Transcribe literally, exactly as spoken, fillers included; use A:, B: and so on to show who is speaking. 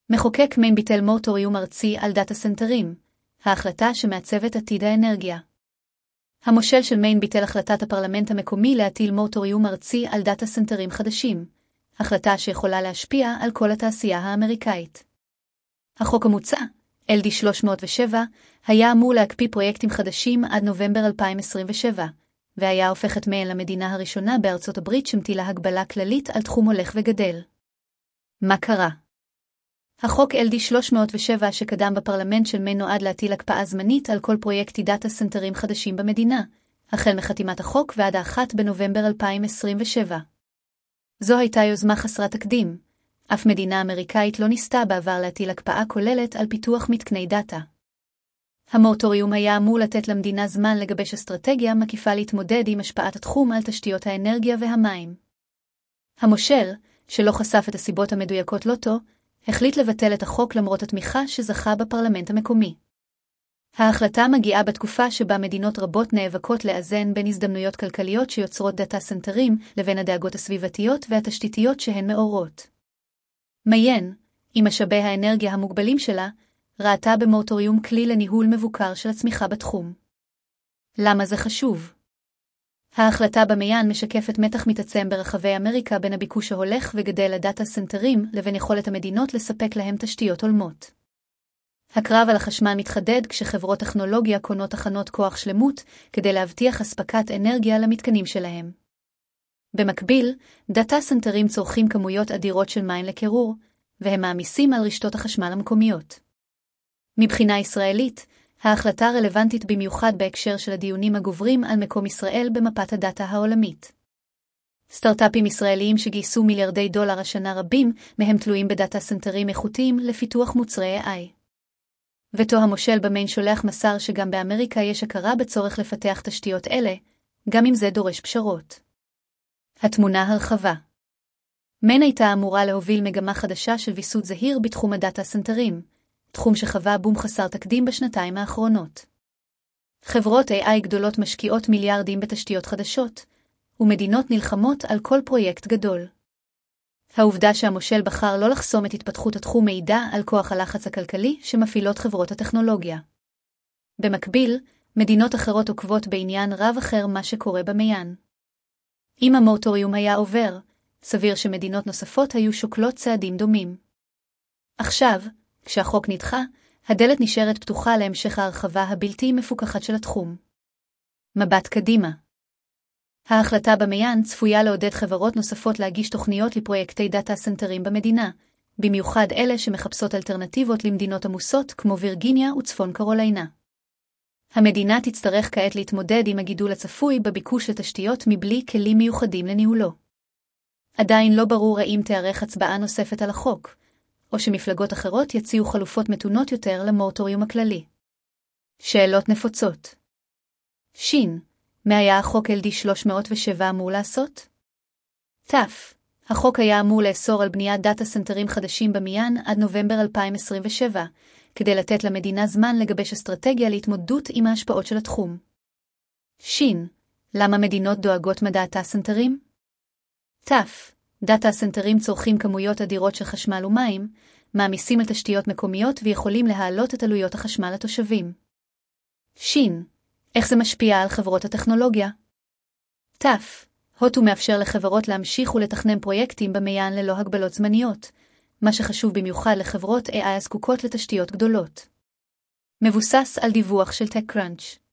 A: מחוקק מיין ביטל מורטוריום ארצי על דאטה סנטרים, ההחלטה שמעצבת עתיד האנרגיה. המושל של מיין ביטל החלטת הפרלמנט המקומי להטיל מורטוריום ארצי על דאטה סנטרים חדשים, החלטה שיכולה להשפיע על כל התעשייה האמריקאית. החוק המוצע, אל די שלוש מאות ושבע, היה אמור להקפיא פרויקטים חדשים עד נובמבר אלפיים עשרים ושבע, והיה הופך את מיין למדינה הראשונה בארצות הברית שמטילה הגבלה כללית על תחום הולך וגדל. מה קרה? החוק אל די שלוש מאות ושבע שקדם בפרלמנט של מיין נועד להטיל הקפאה זמנית על כל פרויקטי דאטה סנטרים חדשים במדינה, החל מחתימת החוק ועד האחד בנובמבר אלפיים עשרים ושבע. זו הייתה יוזמה חסרת תקדים. אף מדינה אמריקאית לא ניסתה בעבר להטיל הקפאה כוללת על פיתוח מתקני דאטה. המורטוריום היה אמור לתת למדינה זמן לגבש אסטרטגיה מקיפה להתמודד עם השפעת התחום על תשתיות האנרגיה והמים. המושל, שלא חשף את הסיבות המדויקות לוטו, החליט לבטל את החוק למרות התמיכה שזכה בפרלמנט המקומי. ההחלטה מגיעה בתקופה שבה מדינות רבות נאבקות לאזן בין הזדמנויות כלכליות שיוצרות דאטה סנטרים לבין הדאגות הסביבתיות והתשתיתיות שהן מאורות. מיין, עם משאבי האנרגיה המוגבלים שלה, ראתה במורטוריום כלי לניהול מבוקר של הצמיחה בתחום. למה זה חשוב? ההחלטה במיין משקפת מתח מתעצם ברחבי אמריקה בין הביקוש ההולך וגדל לדאטה סנטרים לבין יכולת המדינות לספק להם תשתיות הולמות. הקרב על החשמל מתחדד כשחברות טכנולוגיה קונות תחנות כוח שלמות כדי להבטיח אספקת אנרגיה למתקנים שלהם. במקביל, דאטה סנטרים צורכים כמויות אדירות של מים לקירור, והם מעמיסים על רשתות החשמל המקומיות. מבחינה ישראלית, ההחלטה רלוונטית במיוחד בהקשר של הדיונים הגוברים על מקום ישראל במפת הדאטה העולמית. סטארט-אפים ישראליים שגייסו מיליארדי דולר השנה רבים, מהם תלויים בדאטה סנטרים איכותיים לפיתוח מוצרי איי איי. וטו המושל במיין שולח מסר שגם באמריקה יש הכרה בצורך לפתח תשתיות אלה, גם אם זה דורש פשרות. התמונה הרחבה. מיין הייתה אמורה להוביל מגמה חדשה של ויסות זהיר בתחום הדאטה סנטרים, תחום שחווה בום חסר תקדים בשנתיים האחרונות. חברות איי איי גדולות משקיעות מיליארדים בתשתיות חדשות, ומדינות נלחמות על כל פרויקט גדול. העובדה שהמושל בחר לא לחסום את התפתחות התחום מעידה על כוח הלחץ הכלכלי שמפעילות חברות הטכנולוגיה. במקביל, מדינות אחרות עוקבות בעניין רב אחר מה שקורה במיין. אם המורטוריום היה עובר, סביר שמדינות נוספות היו שוקלות צעדים דומים. עכשיו, כשהחוק נדחה, הדלת נשארת פתוחה להמשך ההרחבה הבלתי מפוקחת של התחום. מבט קדימה. ההחלטה במיין צפויה לעודד חברות נוספות להגיש תוכניות לפרויקטי דאטה סנטרים במדינה, במיוחד אלה שמחפשות אלטרנטיבות למדינות עמוסות כמו וירגיניה וצפון קרוליינה. המדינה תצטרך כעת להתמודד עם הגידול הצפוי בביקוש לתשתיות מבלי כלים מיוחדים לניהולו. עדיין לא ברור האם תיערך הצבעה נוספת על החוק, או שמפלגות אחרות יציעו חלופות מתונות יותר למורטוריום הכללי. שאלות נפוצות. שין, מה היה החוק אל די שלוש מאות ושבע אמור לעשות? תף, החוק היה אמור לאסור על בניית דאטה סנטרים חדשים במיין עד נובמבר אלפיים עשרים ושבע, כדי לתת למדינה זמן לגבש אסטרטגיה להתמודדות עם ההשפעות של התחום. שין, למה מדינות דואגות מדאטה סנטרים? תף, דאטה סנטרים צורכים כמויות אדירות של חשמל ומים, מעמיסים על תשתיות מקומיות ויכולים להעלות את עלויות החשמל לתושבים. שין, איך זה משפיע על חברות הטכנולוגיה? תף, הוטו מאפשר לחברות להמשיך ולתכנן פרויקטים במיין ללא הגבלות זמניות, מה שחשוב במיוחד לחברות איי איי הזקוקות לתשתיות גדולות. מבוסס על דיווח של TechCrunch.